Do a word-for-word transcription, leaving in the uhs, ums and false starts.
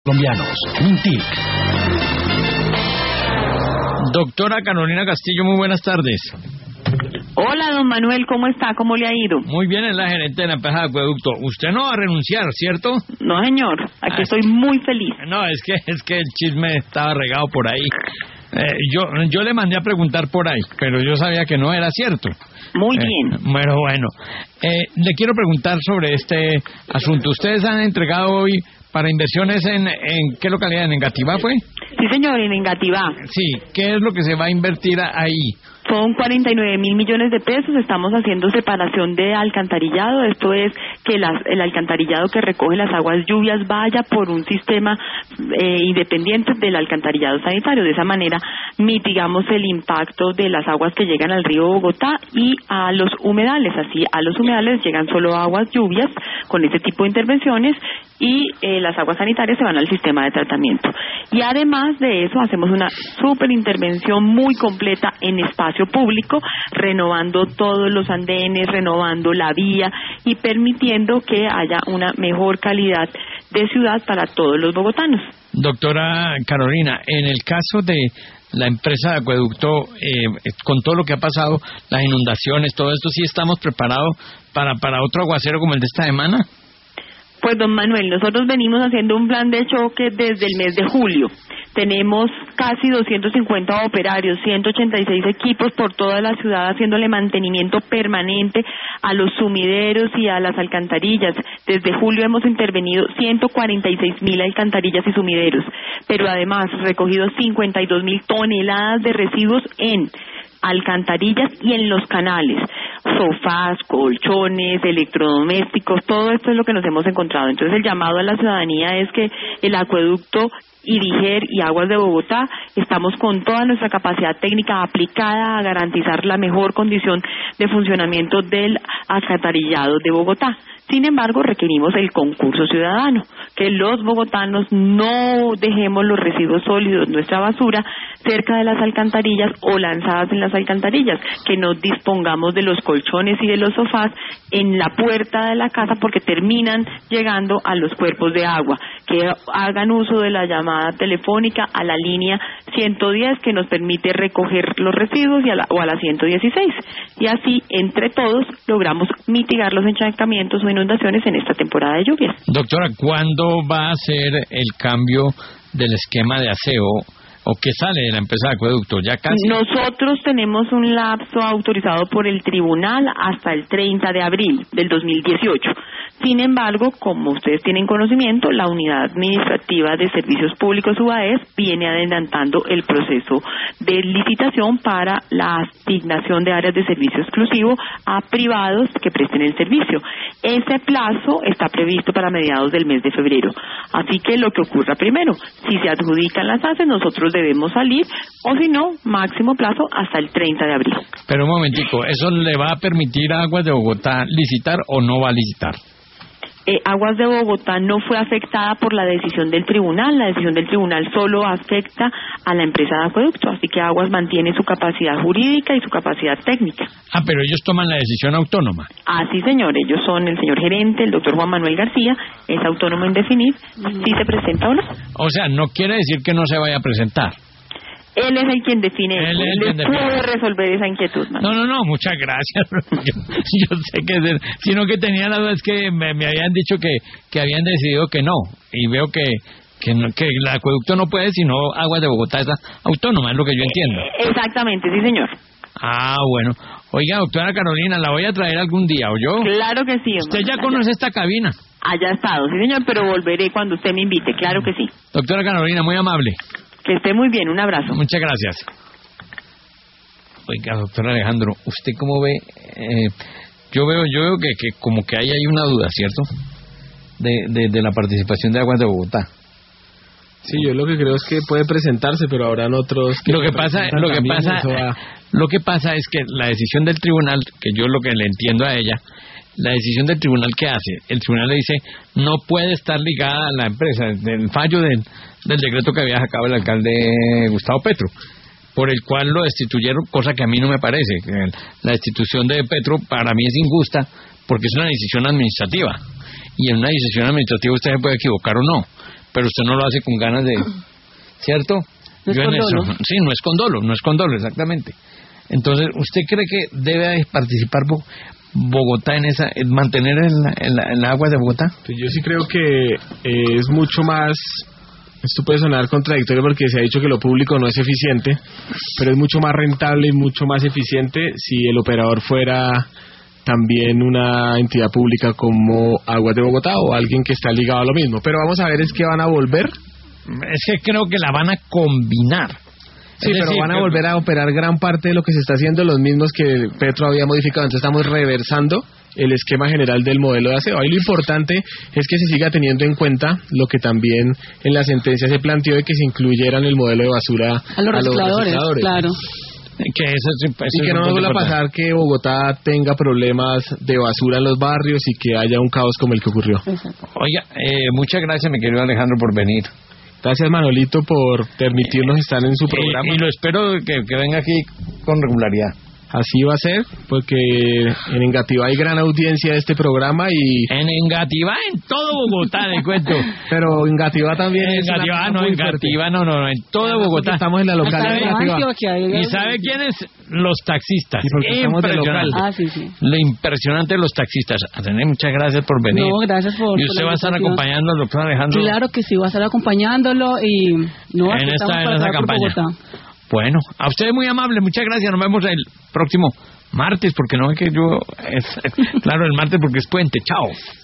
Colombianos, Mintic. Doctora Carolina Castillo, muy buenas tardes. Hola, don Manuel, ¿cómo está? ¿Cómo le ha ido? Muy bien, es la gerente de la empresa de acueducto. Usted no va a renunciar, ¿cierto? No, señor, aquí Ah, estoy muy feliz. No, es que es que el chisme estaba regado por ahí. Eh, yo yo le mandé a preguntar por ahí, pero yo sabía que no era cierto. Muy Eh, bien. Pero bueno, eh, le quiero preguntar sobre este asunto. ¿Ustedes han entregado hoy para inversiones en, en qué localidad? ¿En Engativá fue? Sí, señor, en Engativá. Sí, ¿qué es lo que se va a invertir ahí? Son cuarenta y nueve mil millones de pesos. Estamos haciendo separación de alcantarillado. Esto es que las- el alcantarillado que recoge las aguas lluvias vaya por un sistema eh, independiente del alcantarillado sanitario. De esa manera mitigamos el impacto de las aguas que llegan al río Bogotá y a los humedales. Así, a los humedales llegan solo aguas lluvias con este tipo de intervenciones y eh, las aguas sanitarias se van al sistema de tratamiento. Y además de eso, hacemos una súper intervención muy completa en espacio público, renovando todos los andenes, renovando la vía y permitiendo que haya una mejor calidad de ciudad para todos los bogotanos. Doctora Carolina, en el caso de la empresa de acueducto, eh, con todo lo que ha pasado, las inundaciones, todo esto, ¿sí estamos preparados para, para otro aguacero como el de esta semana? Pues, don Manuel, nosotros venimos haciendo un plan de choque desde el mes de julio. Tenemos casi doscientos cincuenta operarios, ciento ochenta y seis equipos por toda la ciudad haciéndole mantenimiento permanente a los sumideros y a las alcantarillas. Desde julio hemos intervenido ciento cuarenta y seis mil alcantarillas y sumideros, pero además recogido cincuenta y dos mil toneladas de residuos en alcantarillas y en los canales, sofás, colchones, electrodomésticos, todo esto es lo que nos hemos encontrado. Entonces el llamado a la ciudadanía es que el acueducto Idiger y Aguas de Bogotá estamos con toda nuestra capacidad técnica aplicada a garantizar la mejor condición de funcionamiento del alcantarillado de Bogotá. Sin embargo, requerimos el concurso ciudadano, que los bogotanos no dejemos los residuos sólidos, nuestra basura, cerca de las alcantarillas o lanzadas en las alcantarillas, que no dispongamos de los colchones y de los sofás en la puerta de la casa porque terminan llegando a los cuerpos de agua, que hagan uso de la llamada telefónica a la línea ciento diez que nos permite recoger los residuos y a la, o a la ciento dieciséis. Y así, entre todos, logramos mitigar los encharcamientos o inundaciones en esta temporada de lluvias. Doctora, ¿cuándo va a ser el cambio del esquema de aseo o qué sale de la empresa de acueducto? ¿Ya casi? Nosotros tenemos un lapso autorizado por el tribunal hasta el treinta de abril del dos mil dieciocho. Sin embargo, como ustedes tienen conocimiento, la Unidad Administrativa de Servicios Públicos U A E S viene adelantando el proceso de licitación para la asignación de áreas de servicio exclusivo a privados que presten el servicio. Ese plazo está previsto para mediados del mes de febrero. Así que lo que ocurra primero, si se adjudican las A C E, nosotros debemos salir, o si no, máximo plazo hasta el treinta de abril. Pero un momentico, ¿eso le va a permitir a Aguas de Bogotá licitar o no va a licitar? Eh, Aguas de Bogotá no fue afectada por la decisión del tribunal. La decisión del tribunal solo afecta a la empresa de acueducto, así que Aguas mantiene su capacidad jurídica y su capacidad técnica. Ah, pero ellos toman la decisión autónoma. Así, señor, ellos son el señor gerente, el doctor Juan Manuel García, es autónomo en definir si se presenta o no. O sea, no quiere decir que no se vaya a presentar. Él es el quien define Él eso, es el él quien define. puede resolver esa inquietud, ¿no? No, no, no, muchas gracias. Yo, yo sé que... es- Sino que tenía la duda, es que me, me habían dicho que, que habían decidido que no. Y veo que, que, no- que el acueducto no puede, sino Aguas de Bogotá es autónoma, es lo que yo entiendo. Exactamente, sí, señor. Ah, bueno. Oiga, doctora Carolina, la voy a traer algún día, ¿oyó? Claro que sí. Usted ya Allá- conoce esta cabina. Haya estado, sí, señor, pero volveré cuando usted me invite, claro que sí. Doctora Carolina, muy amable. Que esté muy bien, un abrazo. Muchas gracias. Oiga, doctor Alejandro, ¿usted cómo ve? Eh, yo veo yo veo que, que como que ahí hay una duda, ¿cierto? De, de, de la participación de Aguas de Bogotá. Sí, yo lo que creo es que puede presentarse, pero habrán otros que Lo que pasa, presentan lo que también, pasa, eso va- lo que pasa es que la decisión del tribunal, que yo lo que le entiendo a ella, la decisión del tribunal que hace, el tribunal le dice no puede estar ligada a la empresa, el fallo del, del decreto que había sacado el alcalde Gustavo Petro, por el cual lo destituyeron, cosa que a mí no me parece. La destitución de Petro para mí es injusta porque es una decisión administrativa y en una decisión administrativa usted se puede equivocar o no, pero usted no lo hace con ganas de, ¿cierto? No es Yo con en eso, dolo. sí, no es con dolo, no es con dolo, exactamente. Entonces, ¿usted cree que debe participar Bo- Bogotá en esa, en mantener el, el, el agua de Bogotá? Pues yo sí creo que eh, es mucho más, esto puede sonar contradictorio porque se ha dicho que lo público no es eficiente, pero es mucho más rentable y mucho más eficiente si el operador fuera también una entidad pública como Aguas de Bogotá o alguien que está ligado a lo mismo. Pero vamos a ver, es que van a volver. Es que creo que la van a combinar. Sí, Es pero decir, van a que- volver a operar gran parte de lo que se está haciendo, los mismos que Petro había modificado. Entonces estamos reversando el esquema general del modelo de aseo. Ahí lo importante es que se siga teniendo en cuenta lo que también en la sentencia se planteó de que se incluyera en el modelo de basura A los recicladores, claro. que eso, es- eso Y es que un no nos punto vuelva a importante. pasar que Bogotá tenga problemas de basura en los barrios y que haya un caos como el que ocurrió. Exacto. Oiga, eh, muchas gracias, mi querido Alejandro, por venir. Gracias, Manolito, por permitirnos estar en su programa. Y, y lo espero que, que venga aquí con regularidad. Así va a ser, porque en Engativá hay gran audiencia de este programa y... En Engativá, en todo Bogotá, le cuento. Pero Engativá también En es una Engativá, cosa no, muy Engativá, no, no, no, en todo fuerte. Bogotá. Estamos en la localidad de Hasta Engativá. Antioquia, hay- ¿Y sabe quiénes? Los taxistas. Y porque estamos de Impresionante. local. Ah, sí, sí. Lo impresionante de los taxistas. Atené, muchas gracias por venir. No, gracias por- Y por usted la va a estar invitación. acompañando al doctor Alejandro Claro que sí, voy a estar acompañándolo y no, aquí en estamos esta, en para esa estar por campaña. Bogotá. Bueno, a usted muy amable, muchas gracias. Nos vemos el próximo martes, porque no es que yo... Es, claro, el martes porque es puente. Chao.